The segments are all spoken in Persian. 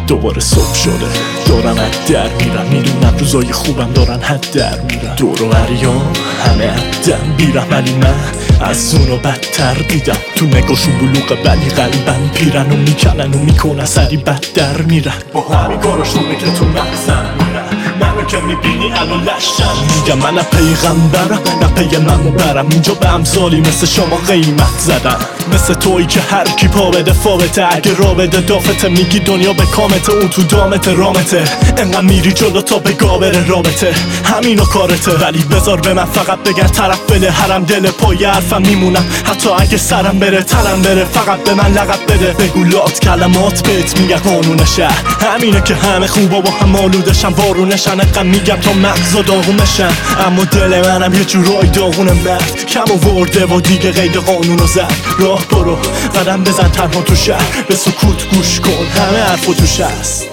دوباره صبح شده، دارم از در میرم، میدونم روزای خوبم دارن حد در میرم. دور و بریام همه عدم بیرم، ولی من از اونو بدتر دیدم. تو نگاشون بلوغه ولی قلبم پیرن و میکنن و میکنن سری بد در میرن. با همین کاراشونه که تو مغزم میرن، منو که میبینی الان لشم. میگم من پیغمبرم، نه پی من برم. اینجا به امثالی مثل شما قیمت زدن، مثل تویی که هر کی پا بده فابته. اگه را بده دافته، میگی دنیا به کامته، اون تو دامته رامته. انقدر میری جلو تا به گابر رابطه، همینو کارته. ولی بذار به من فقط بگن طرف بده، هرم دل پای حرفم میمونم حتی اگه سرم بره تنم بره. فقط به من لقب بده، بگو لات کلمات بهت میگه قانون شهر. همینه که همه خوبا با هم آلودشن، وارونشن. انقدر میگم تا مغزا داغونشن، اما دل منم یه جورای داغونه. مرد کم آورده و دیگه قید قانونو زد. راه برو قدم بزن تنها تو شهر، به سکوت گوش کن همه حرفو توش هست.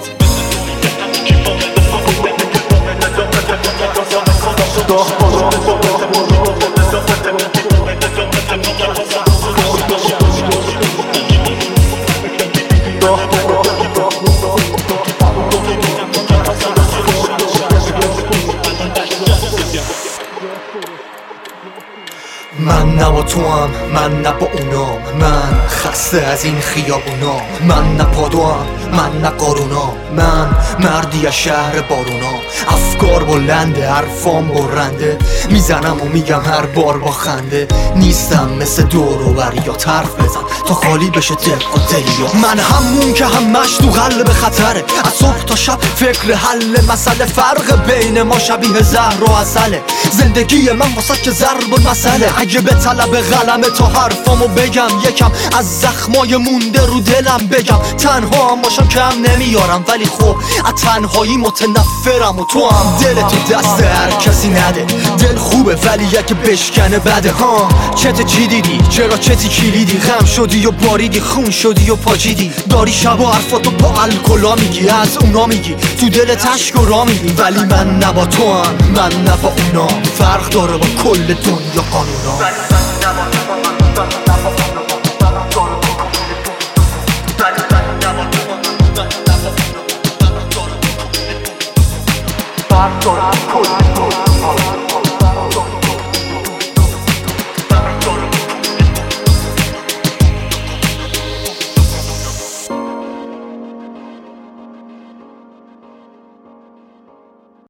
من نه با تو هم، من نه با اونام. من خسته از این خیابونام. من نه پادوام، من نه قارونام. من مردی از شهر بارونام. افکار بلنده، حرفام برنده. میزنم و میگم هر بار با خنده. نیستم مثل دور و بریات، حرف بزن تا خالی بشه دل و دلیات. من همون که همش تو قلب خطره، از صبح تا شب فکر حل مسئله. فرق بین ما شبیه زهر و عسله. زندگی من واسه که ضرب المثله. اگه به طلب قلمه تا حرفامو بگم، یکم از زخمای مونده رو دلم بگم. تنها هم باشم کم نمیارم، ولی خب از تنهایی متنفرم. و تو هم دلتو دست هر کسی نده. دل خوبه ولی اگه بشکنه بده. ها چت چی دیدی؟ چرا چتی کلیدی؟ غم شدی و باریدی، خون شدی و پاچیدی. داری شب و حرفاتو با الکلا میگی، از اونا میگی تو دل تشک و را میگی. ولی من نه با تو هم، من نه با اونا. فرق داره با کل دنیا قانونا. فرق داره با کل دنیا.